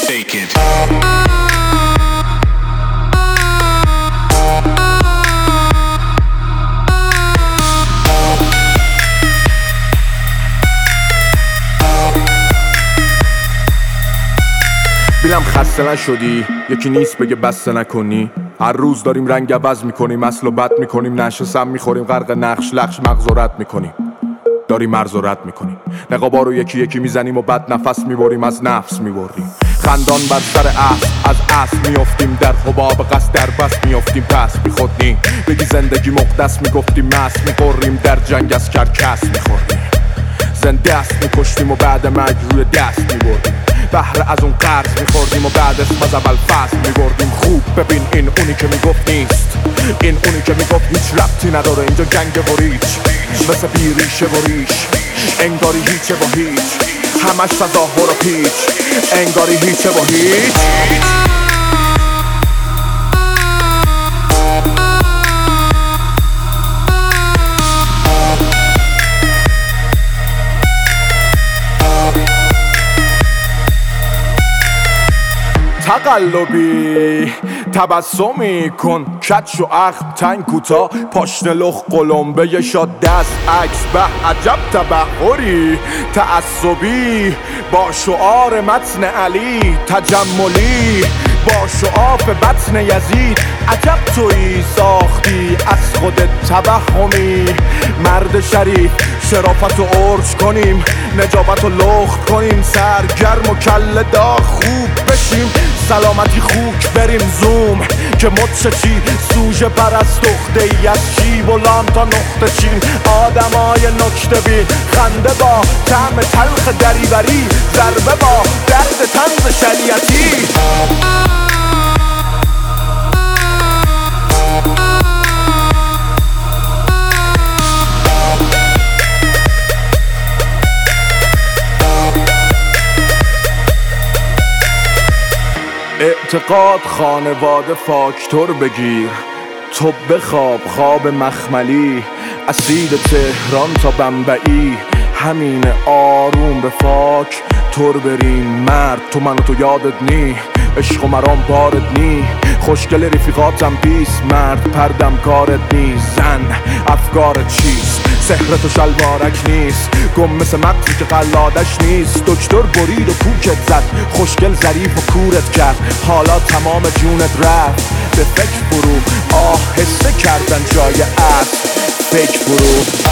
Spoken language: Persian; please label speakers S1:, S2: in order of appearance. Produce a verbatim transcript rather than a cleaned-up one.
S1: Take it.
S2: بیلم خسته نشدی یکی نیست بگه بسته نکنی. هر روز داریم رنگ عوض میکنیم، اصل و بد میکنیم، نشه سم میخوریم، غرق نقش لخش مغز و رد میکنیم، داریم مرز و رد میکنیم. نقابا رو یکی یکی میزنیم و بد نفس میبریم، از نفس میبریم. خندان بر سر اصل از اصل میافتیم، در حباب قصد در بس میافتیم، پس بی خود نیم. بگی زندگی مقدس میگفتیم، مست میخوریم، در جنگ از کرکس میخوریم. زنده است میکشتیم و بعد مرگ روی دست میبردیم. بهره از اون قرض میخوردیم و بعد اسم از اول فصل میبردیم. خوب ببین این اونی که میگفت نیست، این اونی که میگفت هیچ ربطی نداره اینجا جنگ و ریچ، مثل بیریشه و ریش، انگاری هیچه و هیچ، همش تظاهر و پیچ، انگاری هیچه و هیچ. تقلبی تبسمی کن، کچ و اخم تنگ کوتا، پاشنه لخ قلمبه ی شاد دست عکس، به عجب تبحری تعصبی با شعار متن علی، تجملی با شعاف بطن یزید. عجب تویی ساختی از خود توهمی، مرد شریف شرافت و عرج کنیم، نجابت و لخت کنیم، سرگرم و کله داغ خوب بشیم، سلامتی خوک بریم زوم که مچ چی سوژه پرست اخته ای از شیب و لام تا نقطه چین. آدمای نکته بین، خنده با طعم تلخ دریوری، ضربه با درد طنز شریعتی. اعتقاد خانواده فاکتور بگیر، تو بخواب خواب مخملی، اسید تهران تا بمبئی، همین آروم به فاک تور بریم. مرد تو من و تو یادت نی، عشق و مرام بارد نی، خوشگل رفیقاتم بیس، مرد پردم کارت نی، زن افکارت چیست، سحرت و شلوارک نیست، گم مثل مغزی که قلادش نیست. دکتر برید و کوکت زد، خوشگل ظریف و کورت کرد، حالا تمام جونت رفت به فکر فرو، آهسته کردن جای اصل فکر فرو.